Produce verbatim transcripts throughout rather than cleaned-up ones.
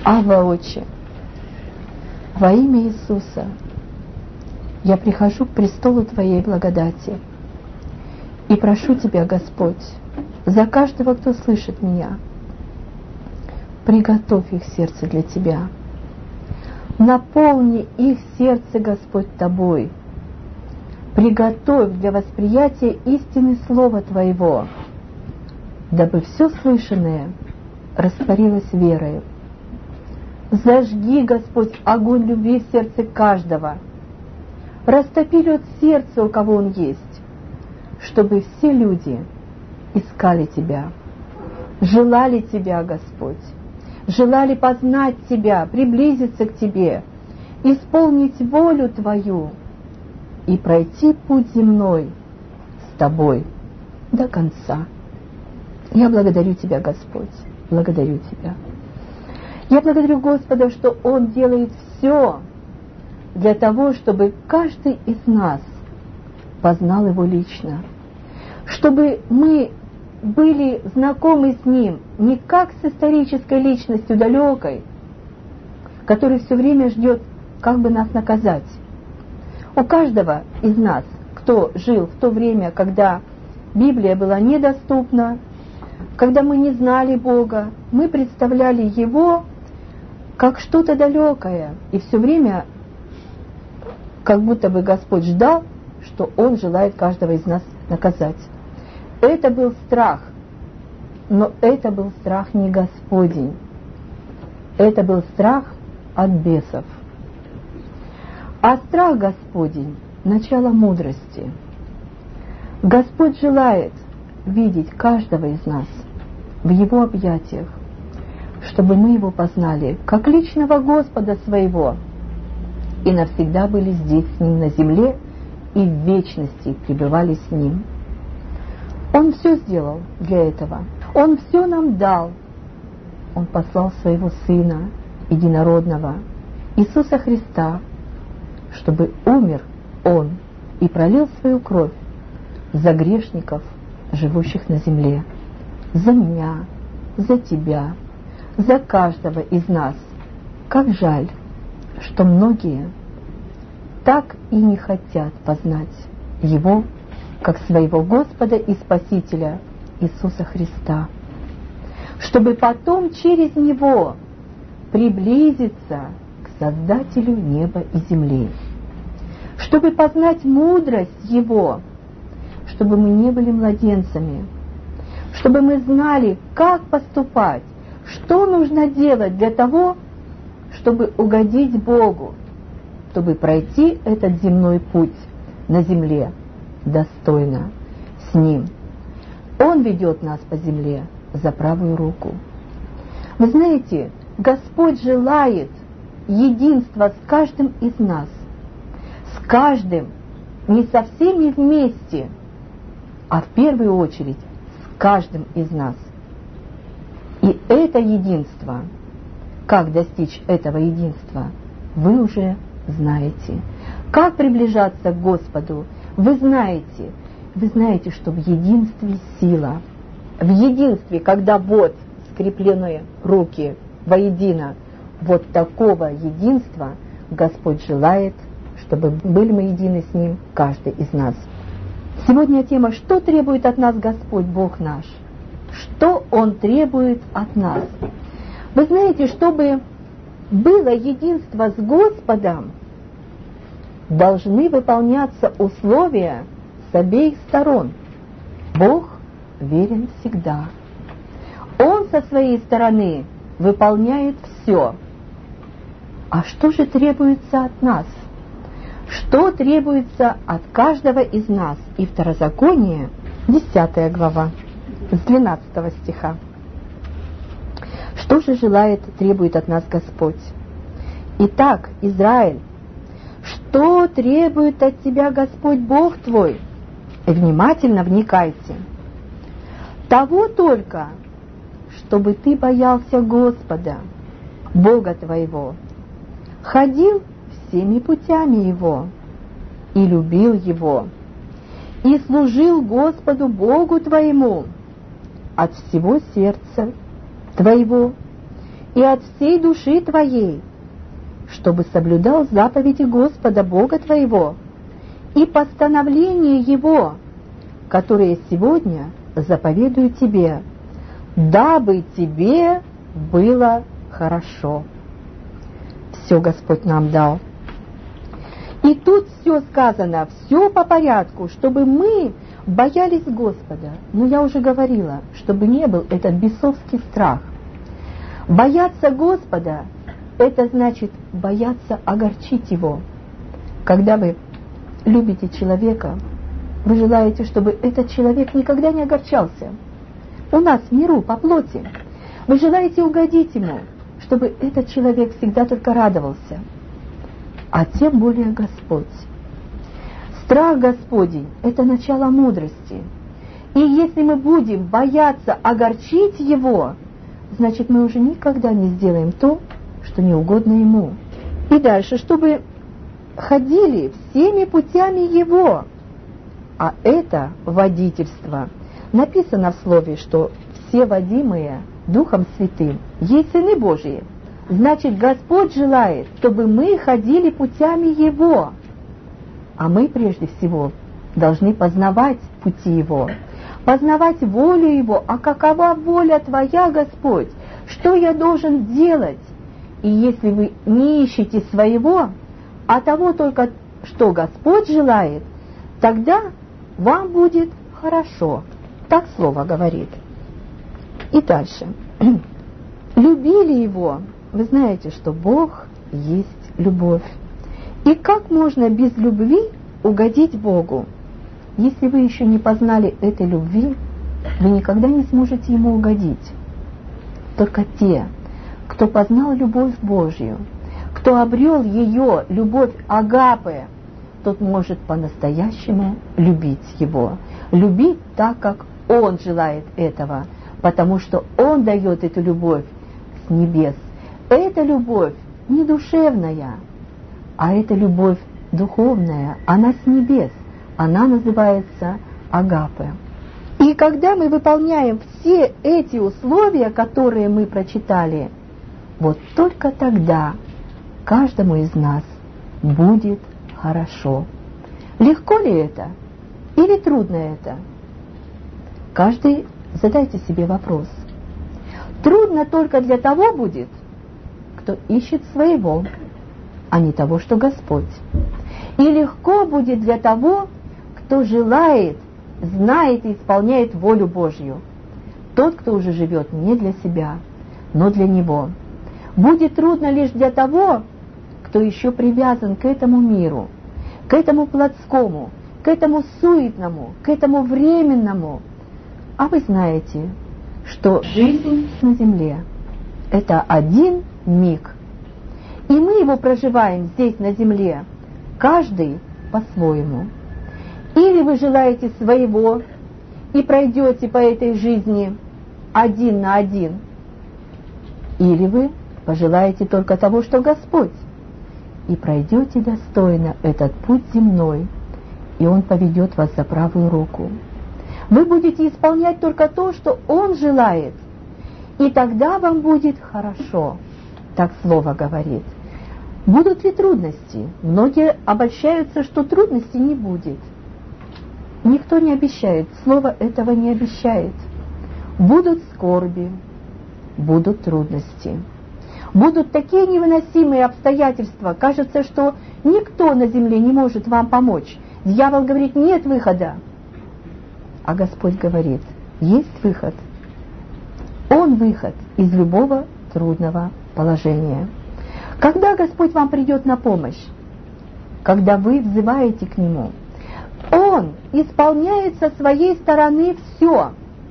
Авва, Отче, во имя Иисуса я прихожу к престолу Твоей благодати и прошу Тебя, Господь, за каждого, кто слышит меня, приготовь их сердце для Тебя, наполни их сердце, Господь, Тобой, приготовь для восприятия истины Слова Твоего, дабы все слышанное растворилось верою. Зажги, Господь, огонь любви в сердце каждого, растопи лед сердца, у кого он есть, чтобы все люди искали Тебя, желали Тебя, Господь, желали познать Тебя, приблизиться к Тебе, исполнить волю Твою и пройти путь земной с Тобой до конца. Я благодарю Тебя, Господь, благодарю Тебя. Я благодарю Господа, что Он делает все для того, чтобы каждый из нас познал Его лично, чтобы мы были знакомы с Ним не как с исторической личностью далекой, который все время ждет, как бы нас наказать. У каждого из нас, кто жил в то время, когда Библия была недоступна, когда мы не знали Бога, мы представляли Его как что-то далекое, и все время как будто бы Господь ждал, что Он желает каждого из нас наказать. Это был страх, но это был страх не Господень, это был страх от бесов. А страх Господень – начало мудрости. Господь желает видеть каждого из нас в Его объятиях, чтобы мы Его познали как личного Господа своего и навсегда были здесь с Ним на земле и в вечности пребывали с Ним. Он все сделал для этого. Он все нам дал. Он послал Своего Сына, Единородного, Иисуса Христа, чтобы умер Он и пролил свою кровь за грешников, живущих на земле, за меня, за тебя, за каждого из нас. Как жаль, что многие так и не хотят познать Его как своего Господа и Спасителя Иисуса Христа, чтобы потом через Него приблизиться к Создателю неба и земли, чтобы познать мудрость Его, чтобы мы не были младенцами, чтобы мы знали, как поступать, что нужно делать для того, чтобы угодить Богу, чтобы пройти этот земной путь на земле достойно с Ним. Он ведет нас по земле за правую руку. Вы знаете, Господь желает единства с каждым из нас, с каждым, не со всеми вместе, а в первую очередь с каждым из нас. И это единство, как достичь этого единства, вы уже знаете. Как приближаться к Господу, вы знаете. Вы знаете, что в единстве сила. В единстве, когда вот скреплены руки воедино, вот такого единства Господь желает, чтобы были мы едины с Ним, каждый из нас. Сегодня тема: что требует от нас Господь Бог наш? Что Он требует от нас? Вы знаете, чтобы было единство с Господом, должны выполняться условия с обеих сторон. Бог верен всегда. Он со своей стороны выполняет все. А что же требуется от нас? Что требуется от каждого из нас? И Второзаконие, десятая глава, с двенадцатого стиха. Что же желает, требует от нас Господь? Итак, Израиль, что требует от тебя Господь Бог твой? И внимательно вникайте. Того только, чтобы ты боялся Господа, Бога твоего, ходил всеми путями Его и любил Его, и служил Господу Богу твоему от всего сердца твоего и от всей души твоей, чтобы соблюдал заповеди Господа Бога твоего и постановления Его, которые сегодня заповедую тебе, дабы тебе было хорошо». Все Господь нам дал. И тут все сказано, все по порядку, чтобы мы боялись Господа. Но я уже говорила, чтобы не был этот бесовский страх. Бояться Господа – это значит бояться огорчить Его. Когда вы любите человека, вы желаете, чтобы этот человек никогда не огорчался. У нас в миру, по плоти, вы желаете угодить ему, чтобы этот человек всегда только радовался. А тем более Господь. Страх Господень – это начало мудрости. И если мы будем бояться огорчить Его, значит, мы уже никогда не сделаем то, что не угодно Ему. И дальше, чтобы ходили всеми путями Его. А это водительство. Написано в Слове, что все водимые Духом Святым есть сыны Божьи. Значит, Господь желает, чтобы мы ходили путями Его. А мы прежде всего должны познавать пути Его, познавать волю Его. А какова воля Твоя, Господь? Что я должен делать? И если вы не ищете своего, а того только, что Господь желает, тогда вам будет хорошо. Так Слово говорит. И дальше. Любили Его. Вы знаете, что Бог есть любовь. И как можно без любви угодить Богу? Если вы еще не познали этой любви, вы никогда не сможете Ему угодить. Только те, кто познал любовь Божью, кто обрел ее, любовь агапе, тот может по-настоящему любить Его. Любить так, как Он желает этого, потому что Он дает эту любовь с небес. Эта любовь не душевная, а это любовь духовная, она с небес, она называется агапе. И когда мы выполняем все эти условия, которые мы прочитали, вот только тогда каждому из нас будет хорошо. Легко ли это или трудно это? Каждый задайте себе вопрос. Трудно только для того будет, кто ищет своего, а не того, что Господь. И легко будет для того, кто желает, знает и исполняет волю Божью. Тот, кто уже живет не для себя, но для Него. Будет трудно лишь для того, кто еще привязан к этому миру, к этому плотскому, к этому суетному, к этому временному. А вы знаете, что жизнь на земле – это один миг. И мы его проживаем здесь, на земле, каждый по-своему. Или вы желаете своего и пройдете по этой жизни один на один, или вы пожелаете только того, что Господь, и пройдете достойно этот путь земной, и Он поведет вас за правую руку. Вы будете исполнять только то, что Он желает, и тогда вам будет хорошо. Так Слово говорит. Будут ли трудности? Многие обольщаются, что трудностей не будет. Никто не обещает, Слово этого не обещает. Будут скорби, будут трудности. Будут такие невыносимые обстоятельства, кажется, что никто на земле не может вам помочь. Дьявол говорит, нет выхода. А Господь говорит, есть выход. Он выход из любого трудного положения. Когда Господь вам придет на помощь? Когда вы взываете к Нему. Он исполняет со своей стороны все.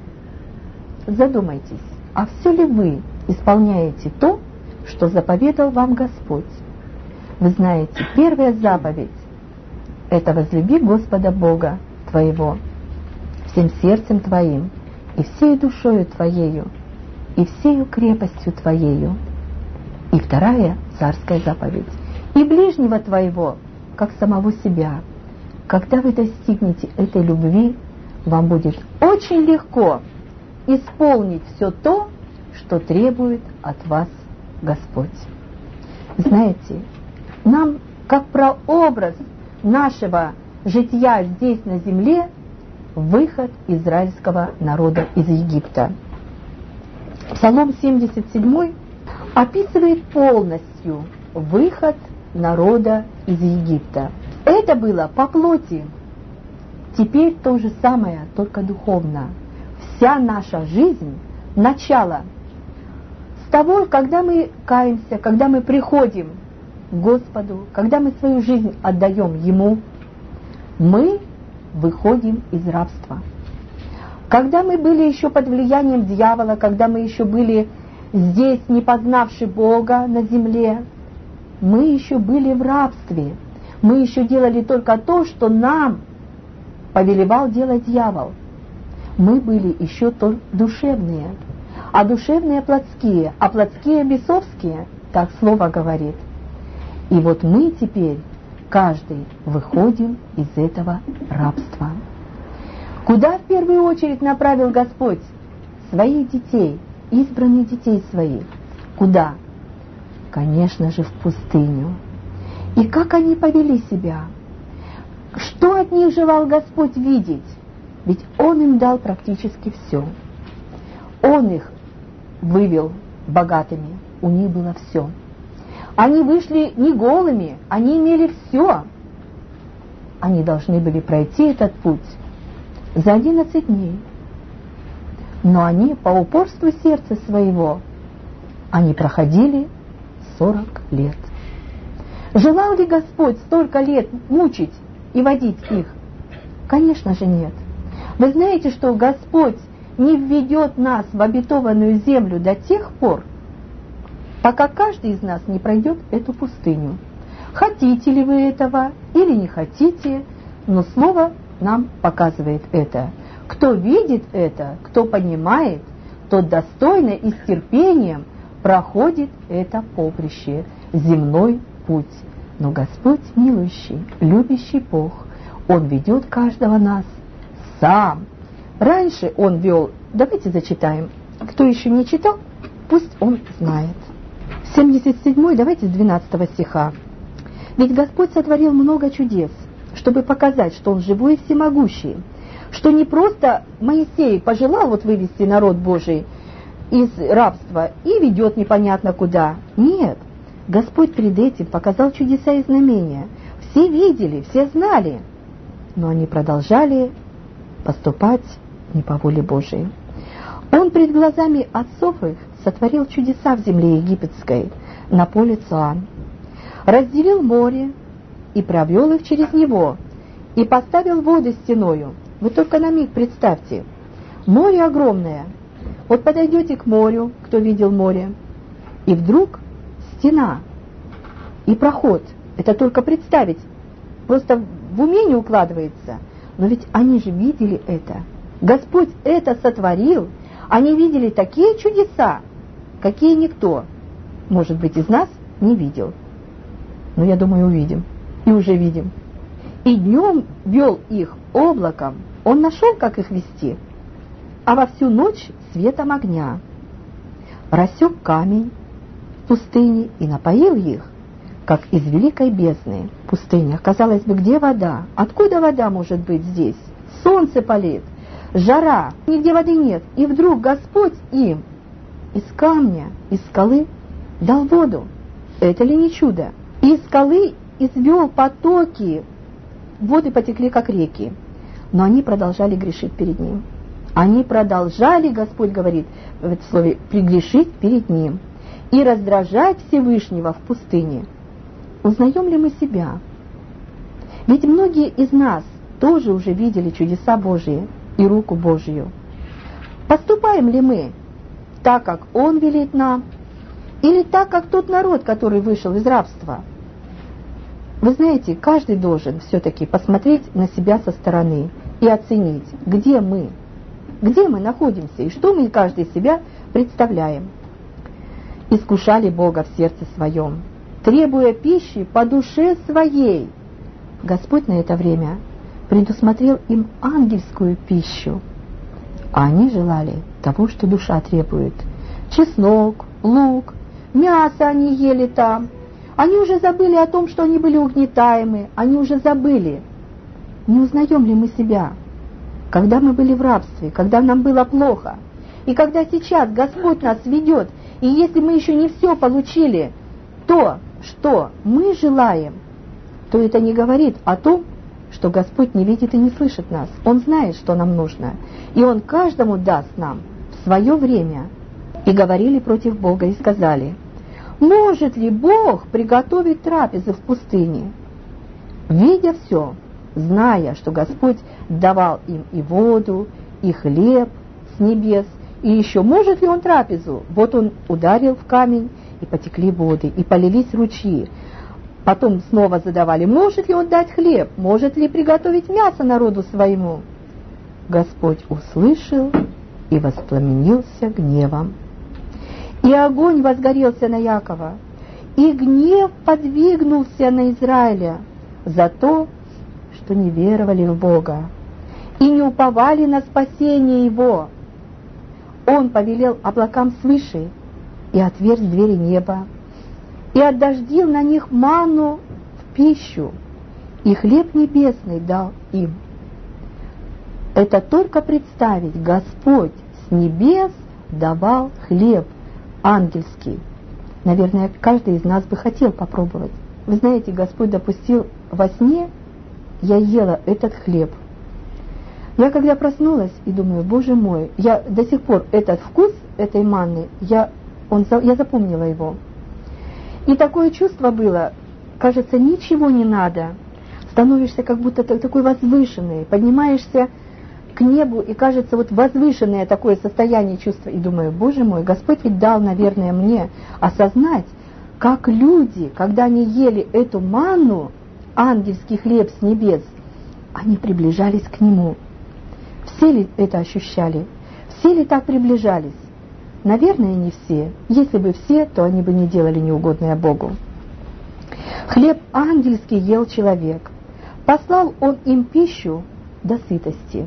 Задумайтесь, а все ли вы исполняете то, что заповедал вам Господь? Вы знаете, первая заповедь – это возлюби Господа Бога твоего всем сердцем твоим, и всей душою твоею, и всею крепостью твоею. И вторая царская заповедь – и ближнего твоего, как самого себя. Когда вы достигнете этой любви, вам будет очень легко исполнить все то, что требует от вас Господь. Знаете, нам, как прообраз нашего жития здесь на земле, выход израильского народа из Египта. Псалом семьдесят семь описывает полностью выход народа из Египта. Это было по плоти. Теперь то же самое, только духовно. Вся наша жизнь, начало с того, когда мы каемся, когда мы приходим к Господу, когда мы свою жизнь отдаем Ему, мы выходим из рабства. Когда мы были еще под влиянием дьявола, когда мы еще были здесь, не познавши Бога на земле, мы еще были в рабстве. Мы еще делали только то, что нам повелевал делать дьявол. Мы были еще то душевные, а душевные плотские, а плотские бесовские, так слово говорит. И вот мы теперь, каждый, выходим из этого рабства. Куда в первую очередь направил Господь своих детей, избранных детей своих? Куда? Конечно же, в пустыню. И как они повели себя? Что от них желал Господь видеть? Ведь Он им дал практически все. Он их вывел богатыми, у них было все. Они вышли не голыми, они имели все. Они должны были пройти этот путь за одиннадцать дней. Но они по упорству сердца своего, они проходили сорок лет. Желал ли Господь столько лет мучить и водить их? Конечно же нет. Вы знаете, что Господь не введет нас в обетованную землю до тех пор, пока каждый из нас не пройдет эту пустыню. Хотите ли вы этого или не хотите, но Слово нам показывает это. Кто видит это, кто понимает, тот достойно и с терпением проходит это поприще, земной путь. Но Господь милующий, любящий Бог, Он ведет каждого нас сам. Раньше Он вел, давайте зачитаем, кто еще не читал, пусть он знает. семьдесят седьмой, давайте с двенадцатого стиха. «Ведь Господь сотворил много чудес, чтобы показать, что Он живой и всемогущий, что не просто Моисей пожелал вот вывести народ Божий из рабства и ведет непонятно куда. Нет, Господь перед этим показал чудеса и знамения. Все видели, все знали, но они продолжали поступать не по воле Божией. Он пред глазами отцов их сотворил чудеса в земле египетской, на поле Цоан, разделил море и провел их через него, и поставил воды стеною». Вы только на миг представьте, море огромное. Вот подойдете к морю, кто видел море, и вдруг стена и проход. Это только представить, просто в уме не укладывается. Но ведь они же видели это. Господь это сотворил. Они видели такие чудеса, какие никто, может быть, из нас не видел. Но я думаю, увидим. И уже видим. И днем вел их облаком. Он нашел, как их вести, а во всю ночь светом огня. Рассек камень в пустыне и напоил их, как из великой бездны. Пустыня, казалось бы, где вода? Откуда вода может быть здесь? Солнце палит, жара, нигде воды нет. И вдруг Господь им из камня, из скалы дал воду. Это ли не чудо? Из скалы извел потоки, воды потекли, как реки. Но они продолжали грешить перед Ним. Они продолжали, Господь говорит в этом слове, прегрешить перед Ним и раздражать Всевышнего в пустыне. Узнаем ли мы себя? Ведь многие из нас тоже уже видели чудеса Божьи и руку Божью. Поступаем ли мы так, как Он велит нам, или так, как тот народ, который вышел из рабства? Вы знаете, каждый должен все-таки посмотреть на себя со стороны и оценить, где мы, где мы находимся и что мы каждый себя представляем. Искушали Бога в сердце своем, требуя пищи по душе своей. Господь на это время предусмотрел им ангельскую пищу, а они желали того, что душа требует. Чеснок, лук, мясо они ели там. Они уже забыли о том, что они были угнетаемы, они уже забыли. Не узнаем ли мы себя, когда мы были в рабстве, когда нам было плохо, и когда сейчас Господь нас ведет, и если мы еще не все получили, то, что мы желаем, то это не говорит о том, что Господь не видит и не слышит нас. Он знает, что нам нужно, и Он каждому даст нам в свое время. И говорили против Бога и сказали: может ли Бог приготовить трапезу в пустыне? Видя все, зная, что Господь давал им и воду, и хлеб с небес, и еще может ли Он трапезу? Вот Он ударил в камень, и потекли воды, и полились ручьи. Потом снова задавали: может ли Он дать хлеб? Может ли приготовить мясо народу своему? Господь услышал и воспламенился гневом. И огонь возгорелся на Якова, и гнев подвигнулся на Израиля за то, что не веровали в Бога и не уповали на спасение Его. Он повелел облакам свыше и отверз двери неба, и отдождил на них манну в пищу, и хлеб небесный дал им. Это только представить: Господь с небес давал хлеб ангельский. Наверное, каждый из нас бы хотел попробовать. Вы знаете, Господь допустил во сне, я ела этот хлеб. Я когда проснулась и думаю: Боже мой, я до сих пор этот вкус этой манны, я, он, я запомнила его. И такое чувство было, кажется, ничего не надо. Становишься как будто такой возвышенный, поднимаешься к небу, и кажется, вот возвышенное такое состояние чувства. И думаю: Боже мой, Господь ведь дал, наверное, мне осознать, как люди, когда они ели эту манну, ангельский хлеб с небес, они приближались к Нему. Все ли это ощущали? Все ли так приближались? Наверное, не все. Если бы все, то они бы не делали неугодное Богу. Хлеб ангельский ел человек. Послал Он им пищу до сытости.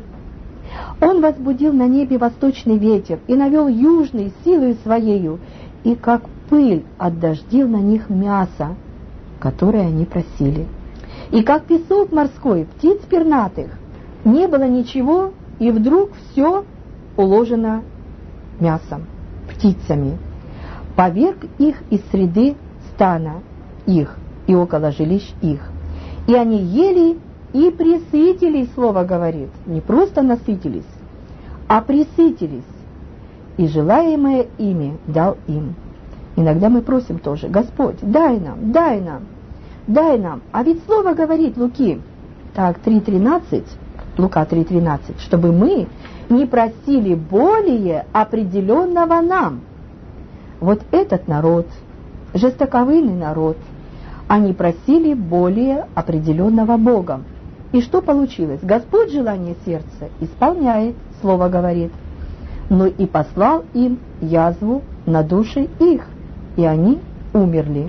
Он возбудил на небе восточный ветер и навел южный силою своею, и как пыль отдождил на них мясо, которое они просили. И как песок морской, птиц пернатых, не было ничего, и вдруг все уложено мясом, птицами. Поверг их из среды стана их и около жилищ их. И они ели и пресытились, слово говорит, не просто насытились, а пресытились, и желаемое ими дал им. Иногда мы просим тоже: Господь, дай нам, дай нам, дай нам. А ведь слово говорит Луки, так, три тринадцать, Лука три тринадцать, чтобы мы не просили более определенного нам. Вот этот народ, жестоковыйный народ, они просили более определенного Богом. И что получилось? Господь желание сердца исполняет, слово говорит. Но и послал им язву на души их, и они умерли.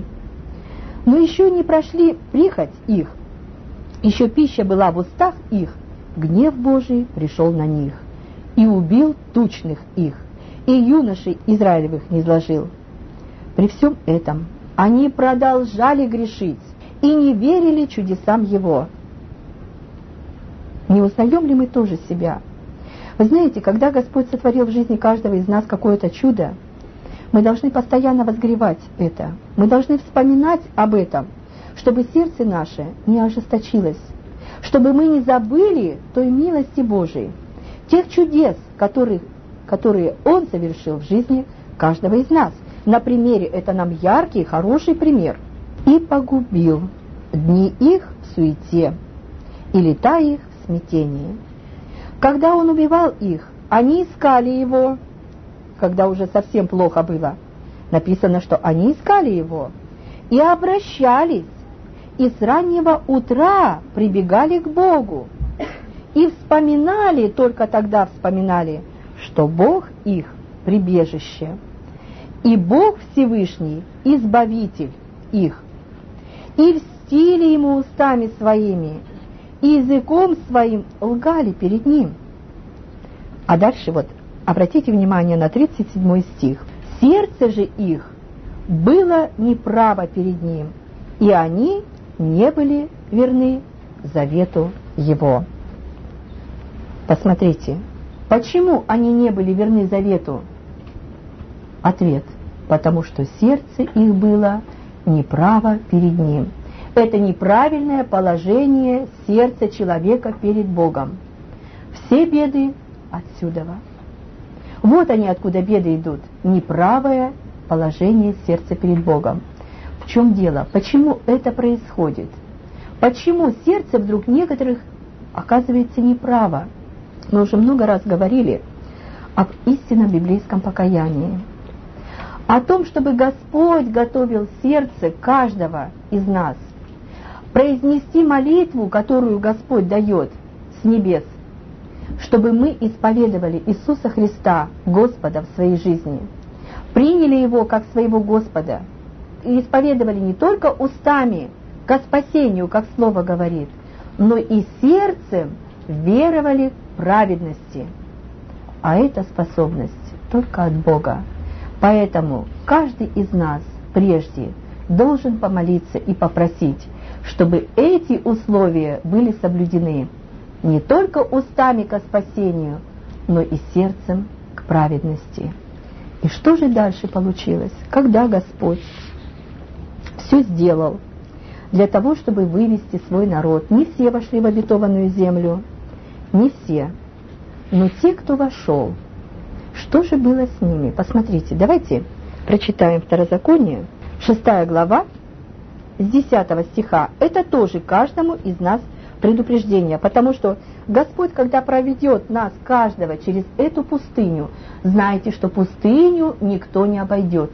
Но еще не прошли прихоть их, еще пища была в устах их, гнев Божий пришел на них, и убил тучных их, и юношей Израилевых не изложил. При всем этом они продолжали грешить и не верили чудесам Его. Не узнаем ли мы тоже себя? Вы знаете, когда Господь сотворил в жизни каждого из нас какое-то чудо, мы должны постоянно возгревать это. Мы должны вспоминать об этом, чтобы сердце наше не ожесточилось, чтобы мы не забыли той милости Божией, тех чудес, которые, которые Он совершил в жизни каждого из нас. На примере это нам яркий, хороший пример. «И погубил дни их в суете, и лета их в смятении. Когда Он убивал их, они искали Его». Когда уже совсем плохо было, написано, что они искали Его и обращались, и с раннего утра прибегали к Богу, и вспоминали, только тогда вспоминали, что Бог их прибежище, и Бог Всевышний избавитель их, и льстили Ему устами своими, и языком своим лгали перед Ним. А дальше вот обратите внимание на тридцать седьмой стих. «Сердце же их было неправо перед Ним, и они не были верны завету Его. Посмотрите, почему они не были верны завету? Ответ: потому что сердце их было неправо перед Ним. Это неправильное положение сердца человека перед Богом. Все беды отсюда. Вот они откуда беды идут. Неправое положение сердца перед Богом. В чем дело? Почему это происходит? Почему сердце вдруг некоторых оказывается неправо? Мы уже много раз говорили об истинном библейском покаянии. О том, чтобы Господь готовил сердце каждого из нас. Произнести молитву, которую Господь дает с небес, чтобы мы исповедовали Иисуса Христа, Господа в своей жизни, приняли Его как своего Господа и исповедовали не только устами ко спасению, как Слово говорит, но и сердцем веровали в праведности. А эта способность только от Бога. Поэтому каждый из нас прежде должен помолиться и попросить, чтобы эти условия были соблюдены не только устами ко спасению, но и сердцем к праведности. И что же дальше получилось? Когда Господь все сделал для того, чтобы вывести свой народ, не все вошли в обетованную землю, не все, но те, кто вошел, что же было с ними? Посмотрите, давайте прочитаем Второзаконие, шестая глава, с десятого стиха. Это тоже каждому из нас предупреждение, потому что Господь, когда проведет нас, каждого, через эту пустыню, знайте, что пустыню никто не обойдет.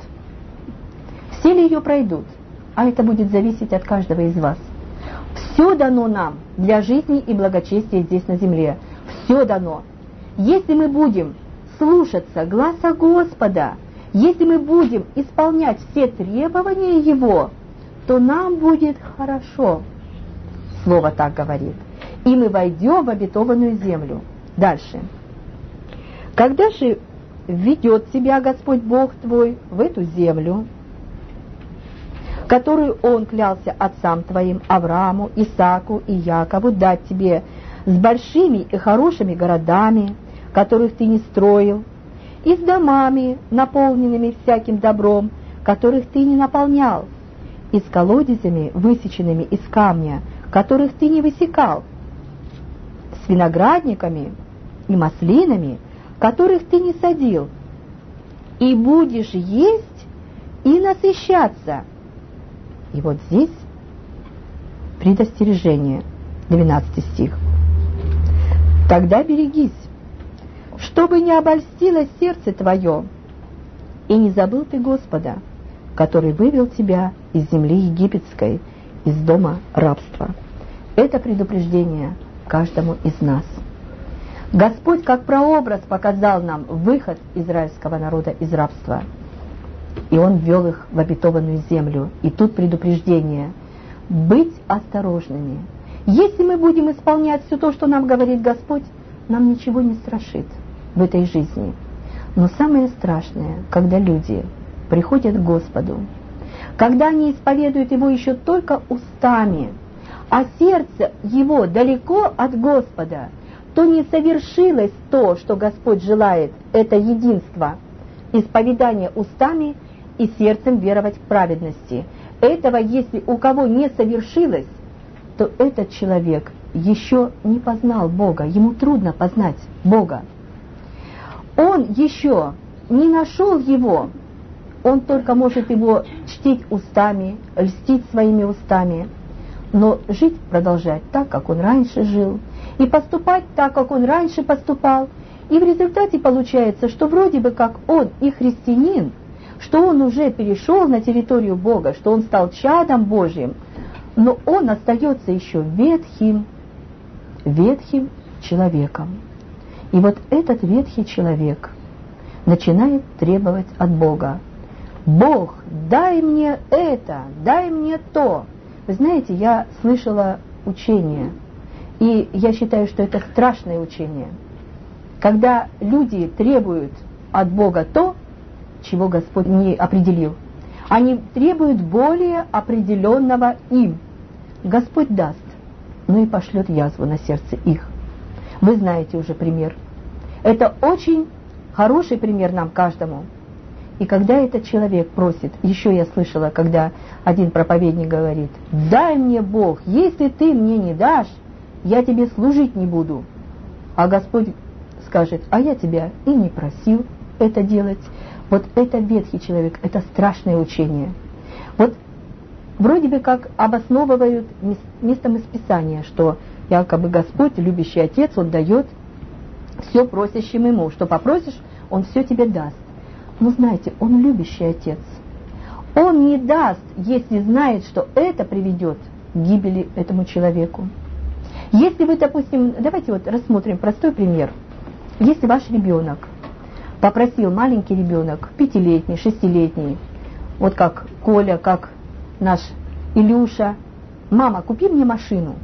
Все ли ее пройдут? А это будет зависеть от каждого из вас. Все дано нам для жизни и благочестия здесь на земле. Все дано. Если мы будем слушаться гласа Господа, если мы будем исполнять все требования Его, то нам будет хорошо. Слово так говорит. И мы войдем в обетованную землю. Дальше. Когда же введет тебя Господь Бог твой в эту землю, которую Он клялся отцам твоим, Аврааму, Исааку и Якову, дать тебе с большими и хорошими городами, которых ты не строил, и с домами, наполненными всяким добром, которых ты не наполнял, и с колодезями, высеченными из камня, которых ты не высекал, с виноградниками и маслинами, которых ты не садил, и будешь есть и насыщаться. И вот здесь предостережение, двенадцатый стих. Тогда берегись, чтобы не обольстилось сердце твое, и не забыл ты Господа, который вывел тебя из земли египетской, из дома рабства. Это предупреждение каждому из нас. Господь как прообраз показал нам выход израильского народа из рабства, и Он ввел их в обетованную землю. И тут предупреждение: быть осторожными. Если мы будем исполнять все то, что нам говорит Господь, нам ничего не страшит в этой жизни. Но самое страшное, когда люди приходят к Господу, когда они исповедуют Его еще только устами, а сердце его далеко от Господа, то не совершилось то, что Господь желает, это единство, исповедание устами и сердцем веровать в праведности. Этого, если у кого не совершилось, то этот человек еще не познал Бога, ему трудно познать Бога. Он еще не нашел Его, он только может Его чтить устами, льстить своими устами, но жить продолжать так, как он раньше жил, и поступать так, как он раньше поступал. И в результате получается, что вроде бы как он и христианин, что он уже перешел на территорию Бога, что он стал чадом Божьим, но он остается еще ветхим, ветхим человеком. И вот этот ветхий человек начинает требовать от Бога: «Бог, дай мне это, дай мне то». Вы знаете, я слышала учение, и я считаю, что это страшное учение, когда люди требуют от Бога то, чего Господь не определил. Они требуют более определенного им. Господь даст, но и пошлет язву на сердце их. Вы знаете уже пример. Это очень хороший пример нам каждому. И когда этот человек просит, еще я слышала, когда один проповедник говорит: «Дай мне Бог, если ты мне не дашь, я тебе служить не буду». А Господь скажет: «А я тебя и не просил это делать». Вот это ветхий человек, это страшное учение. Вот вроде бы как обосновывают местом из Писания, что якобы Господь, любящий Отец, Он дает все просящим Ему. Что попросишь, Он все тебе даст. Но знаете, Он любящий Отец. Он не даст, если знает, что это приведет к гибели этому человеку. Если вы, допустим, давайте вот рассмотрим простой пример. Если ваш ребенок попросил, маленький ребенок, пятилетний, шестилетний, вот как Коля, как наш Илюша: «Мама, купи мне машину».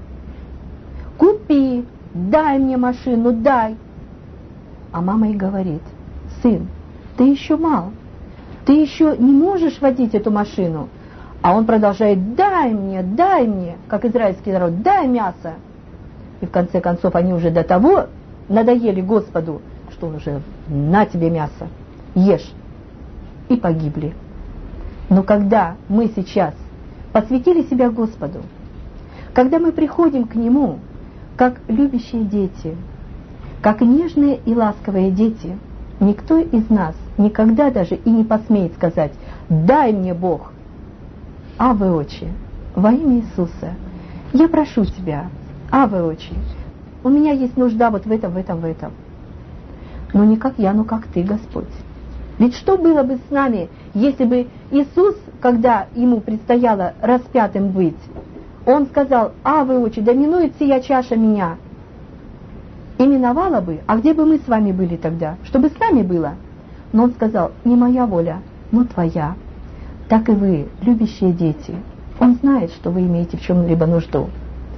«Купи, дай мне машину, дай». А мама и говорит: «Сын, ты еще мал, ты еще не можешь водить эту машину». А он продолжает: «Дай мне, дай мне», как израильский народ: «Дай мясо». И в конце концов они уже до того надоели Господу, что он уже: «На тебе мясо, ешь». И погибли. Но когда мы сейчас посвятили себя Господу, когда мы приходим к Нему, как любящие дети, как нежные и ласковые дети, никто из нас никогда даже и не посмеет сказать: «Дай мне Бог». Аве Отче, во имя Иисуса, я прошу Тебя, Аве Отче, у меня есть нужда вот в этом, в этом, в этом. Но не как я, но как Ты, Господь. Ведь что было бы с нами, если бы Иисус, когда Ему предстояло распятым быть, Он сказал: «Аве Отче, да минует сия чаша меня». И миновала бы, а где бы мы с вами были тогда? Чтобы с нами было? Но Он сказал: «Не моя воля, но Твоя». Так и вы, любящие дети, Он знает, что вы имеете в чем-либо нужду.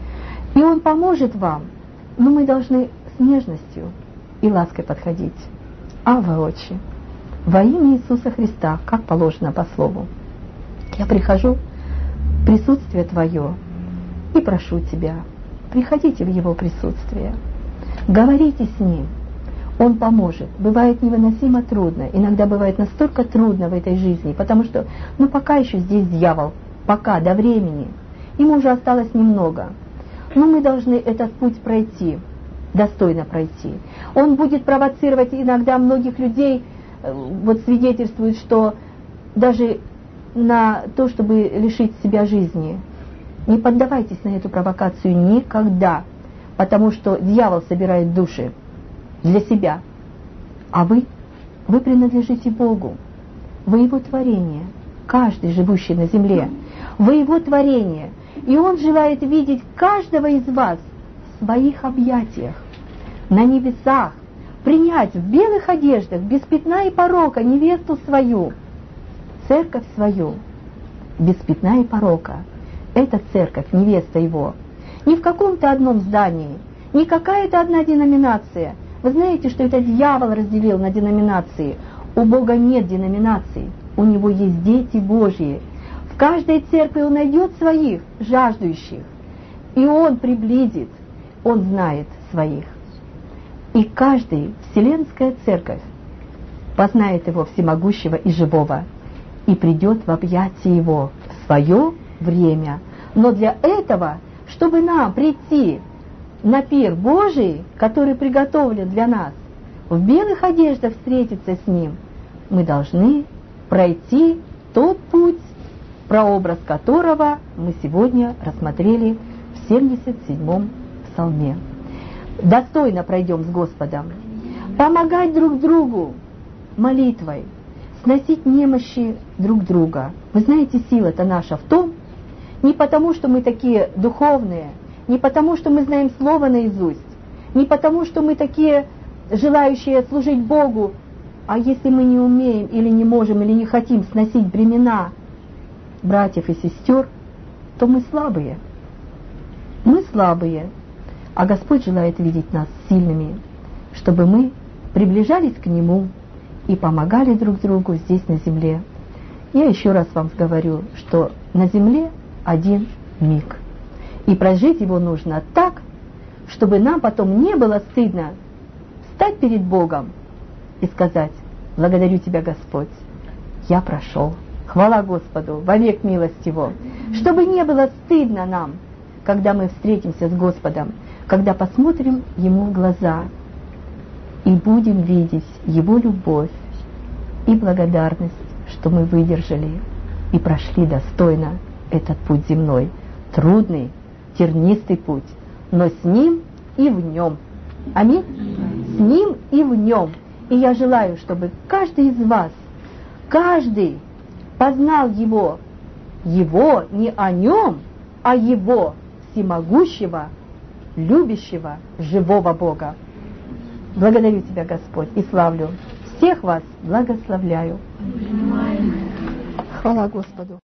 И Он поможет вам, но мы должны с нежностью и лаской подходить. Аве Отче, во имя Иисуса Христа, как положено по слову, я прихожу в присутствие Твое и прошу Тебя, приходите в Его присутствие, говорите с Ним, Он поможет. Бывает невыносимо трудно, иногда бывает настолько трудно в этой жизни, потому что, ну пока еще здесь дьявол, пока, до времени, ему уже осталось немного, но мы должны этот путь пройти, достойно пройти. Он будет провоцировать иногда многих людей, вот свидетельствует, что даже на то, чтобы лишить себя жизни. Не поддавайтесь на эту провокацию никогда, потому что дьявол собирает души для себя. А вы, вы принадлежите Богу. Вы Его творение, каждый, живущий на земле. Вы Его творение. И Он желает видеть каждого из вас в своих объятиях, на небесах, принять в белых одеждах, без пятна и порока, невесту свою, церковь свою, без пятна и порока. Это церковь, невеста Его. Не в каком-то одном здании, не какая-то одна деноминация. Вы знаете, что это дьявол разделил на деноминации. У Бога нет деноминаций, у Него есть дети Божьи. В каждой церкви Он найдет своих жаждущих, и Он приблизит, Он знает своих. И каждая вселенская церковь познает Его всемогущего и живого, и придет в объятия Его в свое время. Но для этого, чтобы нам прийти на пир Божий, который приготовлен для нас, в белых одеждах встретиться с Ним, мы должны пройти тот путь, прообраз которого мы сегодня рассмотрели в семьдесят седьмом псалме. Достойно пройдем с Господом, помогать друг другу молитвой, сносить немощи друг друга. Вы знаете, сила-то наша в том, не потому, что мы такие духовные, не потому, что мы знаем Слово наизусть, не потому, что мы такие желающие служить Богу, а если мы не умеем или не можем, или не хотим сносить бремена братьев и сестер, то мы слабые. Мы слабые, а Господь желает видеть нас сильными, чтобы мы приближались к Нему и помогали друг другу здесь на земле. Я еще раз вам говорю, что на земле один миг. И прожить его нужно так, чтобы нам потом не было стыдно встать перед Богом и сказать: благодарю Тебя, Господь, я прошел. Хвала Господу, вовек милость Его. Чтобы не было стыдно нам, когда мы встретимся с Господом, когда посмотрим Ему в глаза и будем видеть Его любовь и благодарность, что мы выдержали и прошли достойно этот путь земной. Трудный, тернистый путь, но с Ним и в Нем. Аминь? С Ним и в Нем. И я желаю, чтобы каждый из вас, каждый познал Его, Его, не о Нем, а Его, всемогущего, любящего, живого Бога. Благодарю Тебя, Господь, и славлю. Всех вас благословляю. Хвала Господу.